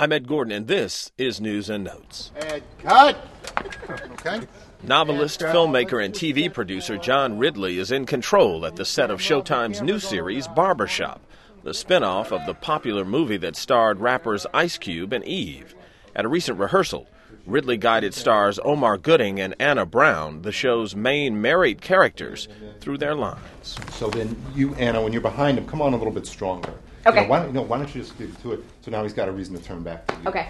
I'm Ed Gordon, and this is News and Notes. Ed, cut! Okay. Novelist, filmmaker, and TV producer John Ridley is in control at the set of Showtime's new series, Barbershop, the spin-off of the popular movie that starred rappers Ice Cube and Eve. At a recent rehearsal, Ridley guided stars Omar Gooding and Anna Brown, the show's main married characters, through their lines. So then you, Anna, when you're behind him, come on a little bit stronger. Okay. Why don't you just get to it? So now he's got a reason to turn back to you. Okay.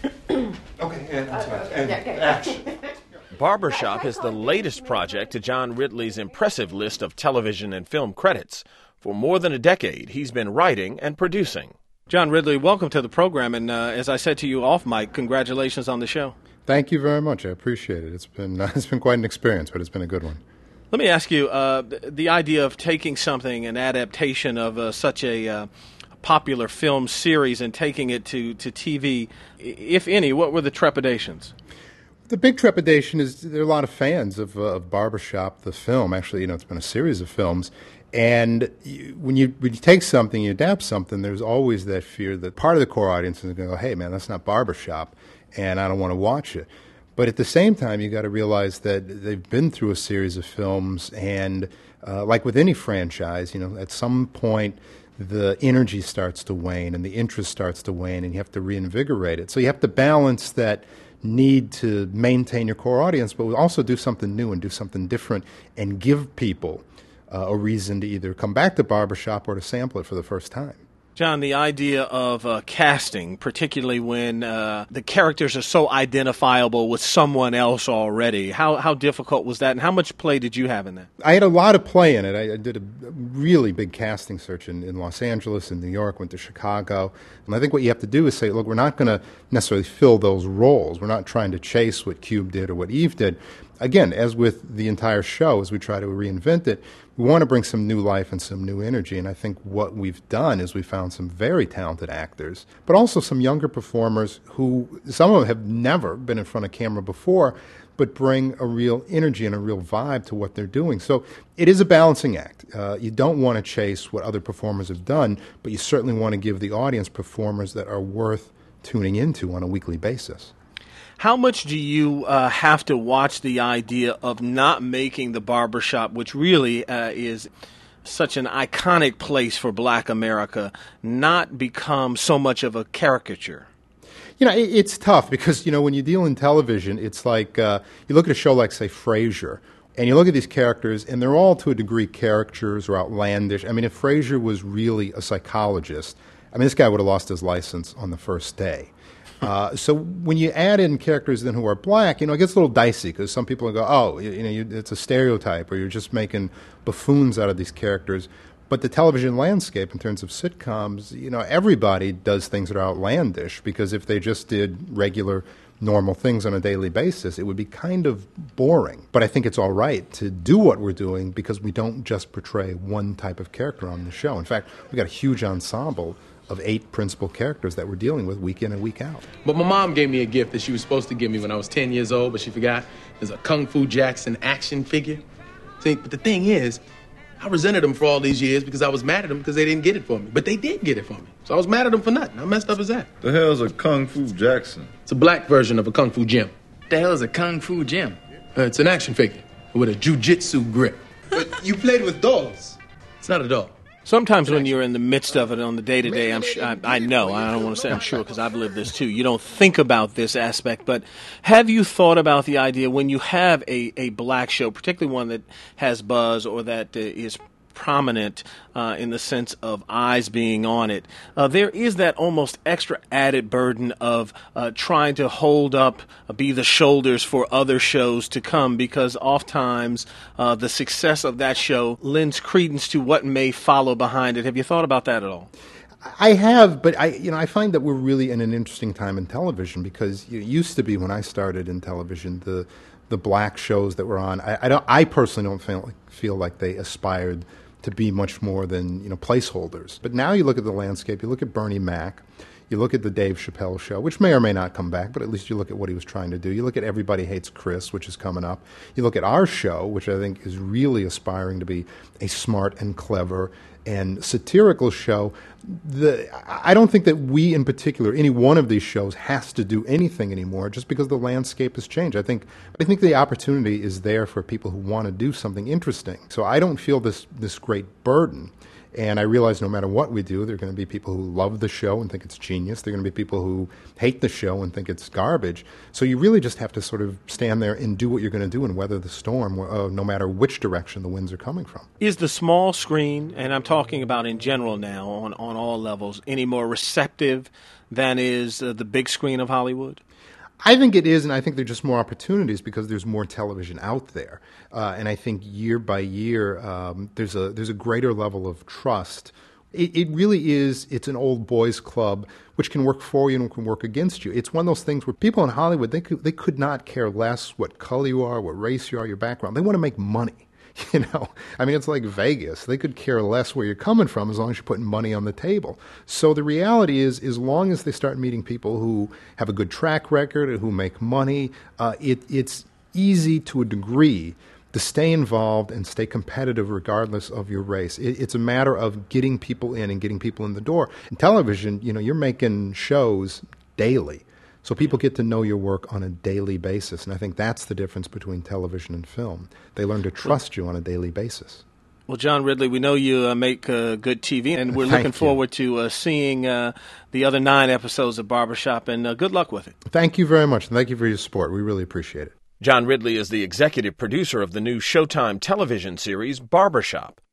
Okay, and okay. action. Barbershop is the latest project to John Ridley's impressive list of television and film credits. For more than a decade, he's been writing and producing. John Ridley, welcome to the program, and as I said to you off mic, congratulations on the show. Thank you very much. I appreciate it. It's been quite an experience, but it's been a good one. Let me ask you, the idea of taking something, an adaptation of such a popular film series, and taking it to TV, if any, what were the trepidations? The big trepidation is there are a lot of fans of Barbershop, the film. Actually, it's been a series of films. And when you take something, you adapt something, there's always that fear that part of the core audience is going to go, hey, man, that's not Barbershop, and I don't want to watch it. But at the same time, you got to realize that they've been through a series of films, and like with any franchise, at some point, the energy starts to wane and the interest starts to wane, and you have to reinvigorate it. So you have to balance that need to maintain your core audience, but also do something new and do something different and give people a reason to either come back to Barbershop or to sample it for the first time. John, the idea of casting, particularly when the characters are so identifiable with someone else already, how difficult was that, and how much play did you have in that? I had a lot of play in it. I did a really big casting search in Los Angeles, in New York, went to Chicago. And I think what you have to do is say, look, we're not going to necessarily fill those roles. We're not trying to chase what Cube did or what Eve did. Again, as with the entire show, as we try to reinvent it, we want to bring some new life and some new energy. And I think what we've done is we found some very talented actors, but also some younger performers who, some of them have never been in front of camera before, but bring a real energy and a real vibe to what they're doing. So it is a balancing act. You don't want to chase what other performers have done, but you certainly want to give the audience performers that are worth tuning into on a weekly basis. How much do you have to watch the idea of not making the barbershop, which really is such an iconic place for Black America, not become so much of a caricature? It's tough because, when you deal in television, it's like you look at a show like, say, Frasier, and you look at these characters, and they're all to a degree caricatures or outlandish. I mean, if Frasier was really a psychologist, this guy would have lost his license on the first day. So when you add in characters then who are black, it gets a little dicey because some people go, oh, it's a stereotype, or you're just making buffoons out of these characters. But the television landscape in terms of sitcoms, everybody does things that are outlandish, because if they just did regular, normal things on a daily basis, it would be kind of boring. But I think it's all right to do what we're doing because we don't just portray one type of character on the show. In fact, we've got a huge ensemble of 8 principal characters that we're dealing with week in and week out. But my mom gave me a gift that she was supposed to give me when I was 10 years old, but she forgot. There's a Kung Fu Jackson action figure. See, but the thing is, I resented them for all these years because I was mad at them because they didn't get it for me. But they did get it for me. So I was mad at them for nothing. How messed up is that? The hell's a Kung Fu Jackson? It's a black version of a Kung Fu Gym. The hell is a Kung Fu Gym? It's an action figure with a jiu-jitsu grip. But you played with dolls. It's not a doll. Sometimes when you're in the midst of it on the day-to-day, I know, I don't want to say I'm sure because I've lived this too, you don't think about this aspect, but have you thought about the idea when you have a black show, particularly one that has buzz or that is prominent in the sense of eyes being on it, there is that almost extra added burden of trying to hold up, be the shoulders for other shows to come, because oftentimes the success of that show lends credence to what may follow behind it. Have you thought about that at all? I have, but I find that we're really in an interesting time in television, because it used to be when I started in television, the black shows that were on, I personally don't feel like they aspired to be much more than placeholders. But now you look at the landscape, you look at Bernie Mac, you look at the Dave Chappelle show, which may or may not come back, but at least you look at what he was trying to do. You look at Everybody Hates Chris, which is coming up. You look at our show, which I think is really aspiring to be a smart and clever and satirical show, I don't think that we in particular, any one of these shows, has to do anything anymore just because the landscape has changed. I think the opportunity is there for people who want to do something interesting. So I don't feel this great burden. And I realize no matter what we do, there are going to be people who love the show and think it's genius. There are going to be people who hate the show and think it's garbage. So you really just have to sort of stand there and do what you're going to do and weather the storm, no matter which direction the winds are coming from. Is the small screen, and I'm talking about in general now on all levels, any more receptive than is the big screen of Hollywood? I think it is, and I think there are just more opportunities because there's more television out there. And I think year by year, there's a greater level of trust. It really is, it's an old boys club, which can work for you and can work against you. It's one of those things where people in Hollywood, they could not care less what color you are, what race you are, your background. They want to make money. You know, I mean, it's like Vegas. They could care less where you're coming from as long as you're putting money on the table. So the reality is, as long as they start meeting people who have a good track record and who make money, it's easy to a degree to stay involved and stay competitive regardless of your race. It's a matter of getting people in and getting people in the door. In television, you know, you're making shows daily. So people get to know your work on a daily basis, and I think that's the difference between television and film. They learn to trust you on a daily basis. Well, John Ridley, we know you make good TV, and we're looking forward to seeing the other 9 episodes of Barbershop, and good luck with it. Thank you very much, and thank you for your support. We really appreciate it. John Ridley is the executive producer of the new Showtime television series, Barbershop.